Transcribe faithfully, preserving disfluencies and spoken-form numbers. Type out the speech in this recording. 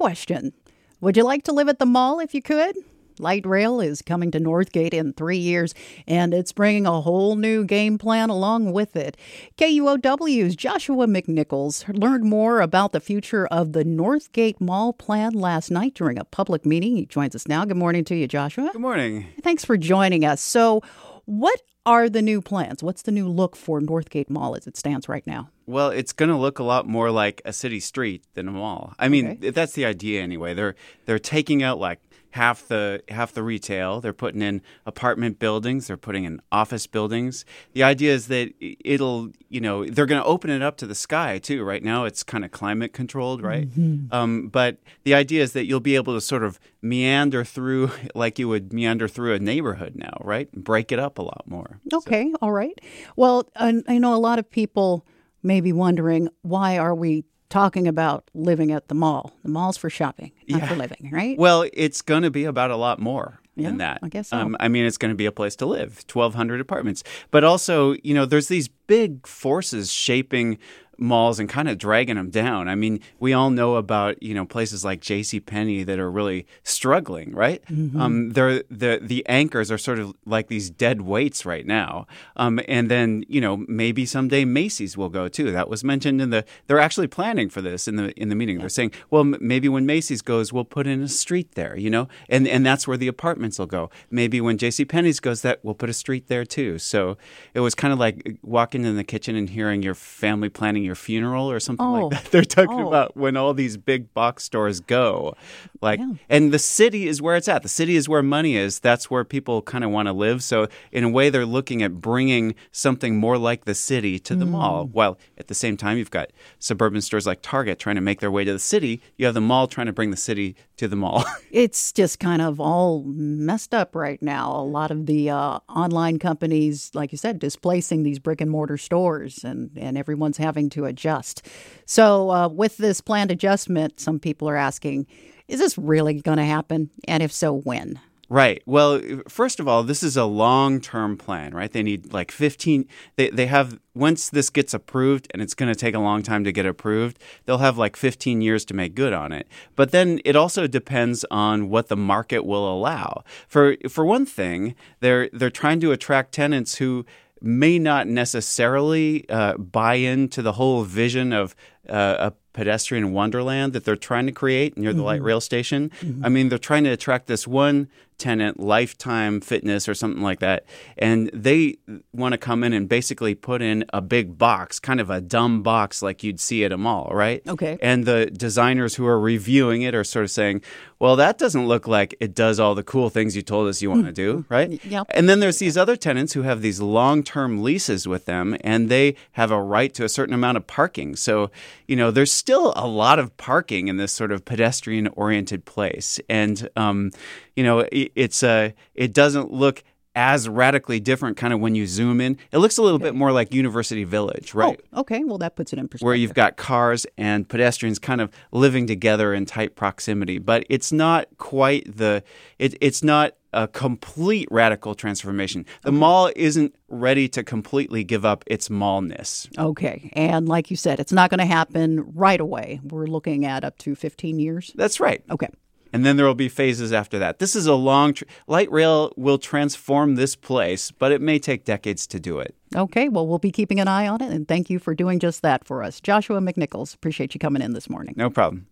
question. Would you like to live at the mall if you could? Light rail is coming to Northgate in three years, and it's bringing a whole new game plan along with it. K U O W's Joshua McNichols learned more about the future of the Northgate Mall plan last night during a public meeting. He joins us now. Good morning to you, Joshua. Good morning. Thanks for joining us. So what are the new plans? What's the new look for Northgate Mall as it stands right now? Well, it's going to look a lot more like a city street than a mall. I mean, Okay. that's the idea anyway. They're they're taking out like half the half the retail. They're putting in apartment buildings. They're putting in office buildings. The idea is that it'll, you know, they're going to open it up to the sky too. Right now, it's kind of climate controlled, right? Mm-hmm. Um, but the idea is that you'll be able to sort of meander through like you would meander through a neighborhood now, right? Break it up a lot more. Okay, so. All right. Well, I, I know a lot of people may be wondering, why are we talking about living at the mall? The mall's for shopping, not Yeah. for living, right? Well, it's going to be about a lot more Yeah, than that. I guess so. Um, I mean, it's going to be a place to live, twelve hundred apartments. But also, you know, there's these big forces shaping malls and kind of dragging them down. I mean, we all know about, you know, places like JCPenney that are really struggling, right? Mm-hmm. Um, they're, the the anchors are sort of like these dead weights right now. Um, and then, you know, maybe someday Macy's will go too. That was mentioned in the, they're actually planning for this in the in the meeting. They're saying, well, m- maybe when Macy's goes, we'll put in a street there, you know, and, and that's where the apartments will go. Maybe when JCPenney's goes, that we'll put a street there too. So it was kind of like walking in the kitchen and hearing your family planning your funeral or something Oh. like that. They're talking Oh. about when all these big box stores go. Like, Yeah. and the city is where it's at. The city is where money is. That's where people kind of want to live. So in a way, they're looking at bringing something more like the city to the mm. mall. While at the same time, you've got suburban stores like Target trying to make their way to the city. You have the mall trying to bring the city to the mall. It's just kind of all messed up right now. A lot of the uh, online companies, like you said, displacing these brick and mortar stores, and, and everyone's having to adjust. So uh, with this planned adjustment, some people are asking, is this really going to happen? And if so, when? Right. Well, first of all, this is a long-term plan, right? They need like fifteen, they, they have, once this gets approved, and it's going to take a long time to get approved, they'll have like fifteen years to make good on it. But then it also depends on what the market will allow. For for one thing, they're they're trying to attract tenants who may not necessarily uh, buy into the whole vision of uh, a pedestrian wonderland that they're trying to create near the mm-hmm. light rail station. Mm-hmm. I mean, they're trying to attract this one tenant, Lifetime Fitness or something like that, and they want to come in and basically put in a big box, kind of a dumb box like you'd see at a mall, right? Okay. And the designers who are reviewing it are sort of saying, well, that doesn't look like it does all the cool things you told us you want to do, right? Yep. And then there's these other tenants who have these long-term leases with them, and they have a right to a certain amount of parking. So, you know, there's still a lot of parking in this sort of pedestrian-oriented place. And, um, you know, it, it's a, it doesn't look as radically different kind of when you zoom in. It looks a little Okay. bit more like University Village, right? Oh, okay. Well, that puts it in perspective. Where you've got cars and pedestrians kind of living together in tight proximity. But it's not quite the, it, it's not a complete radical transformation. The Okay. mall isn't ready to completely give up its mallness. Okay. And like you said, it's not going to happen right away. We're looking at up to fifteen years. That's right. Okay. And then there will be phases after that. This is a long tr- light rail will transform this place, but it may take decades to do it. Okay. Well, we'll be keeping an eye on it. And thank you for doing just that for us. Joshua McNichols, appreciate you coming in this morning. No problem.